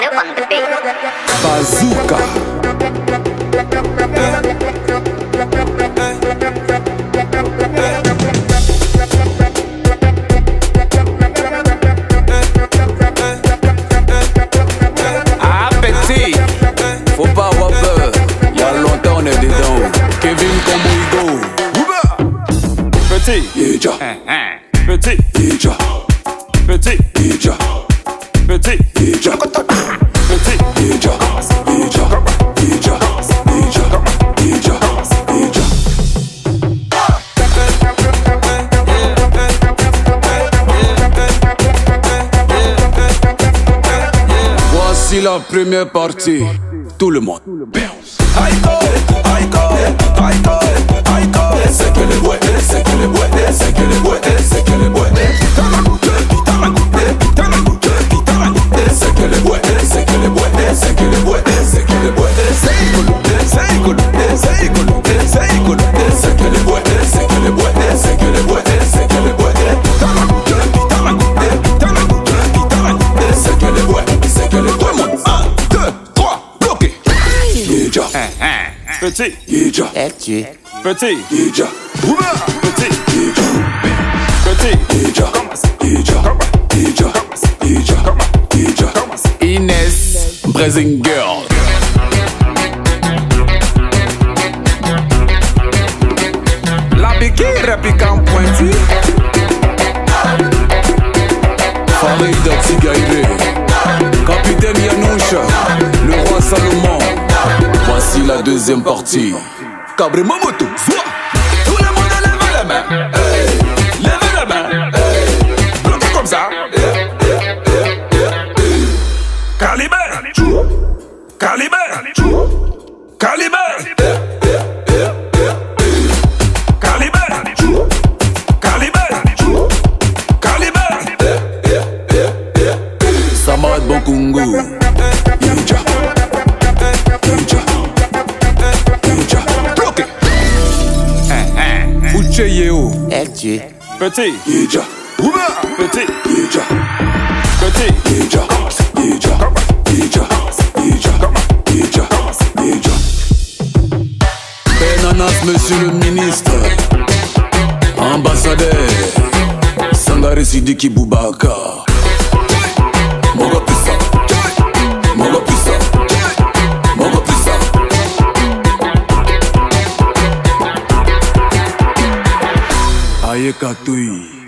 Joseph on the beat. Bazooka. Ah petit, faut pas avoir peur. Y'a longtemps on est dedans. Kevin Kombo. Petit, Ija. Petit, Ija. Petit, Ija. Petit, Ija. Petit, Ija. Ija. Ija. Ija. Ija. Ija. Voici la première partie. Tout le monde. Aïko, aïko, aïko, aïko. C'est que les boîtes, c'est que les boîtes, c'est que les boîtes, c'est que les boîtes. C'est que les boîtes, c'est que les boîtes, c'est que les boîtes, c'est que les boîtes. C'est écolo, c'est écolo, c'est écolo, c'est que les boîtes, c'est que les boîtes, c'est que les boîtes, c'est que les boîtes. C'est que les boîtes, c'est que les boîtes. 1, 2, 3, bloqué. Ija. Petit. Ija. Petit. Petit. Ija. Petit. Ija. Petit. Ija. Ija. Ija. Ija. Ija. Inès Brazing Girl. La biquille réplique en pointu. Farida Tigaire. Capitaine Yanoucha. Le roi Salomon. Voici la deuxième partie. Cabré Momoto. Tout le monde lève la main. Hey. Lève la main. Hey. Bloqué comme ça. Calibre. Calibre. Calibre. Calibre. Calibre. Calibre. Samad Bokungu. Ija. Ija. Ija. Bloqué. Uche Yeo. Petit. Petit. Ija. Petit. Ija. Petit. Ija. Ija. Ija. Ija. Ija. Ija. Benanas, monsieur le ministre. Ambassadeur. Sangare Sidiki Boubacar. Moga Pissa. Moga Pissa. Moga Pissa. Aye Katui.